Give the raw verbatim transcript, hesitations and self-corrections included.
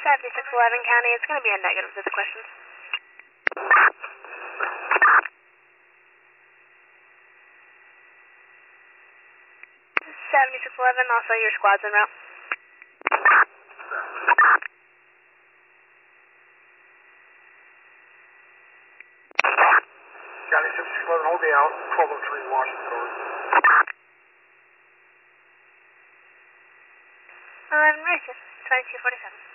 seventy-six eleven County, it's going to be a negative to the questions. seventy-six eleven, also your squad's en route. County seventy-six eleven, hold me out, twelve oh three Washington, over. eleven Racist, twenty-two forty-seven.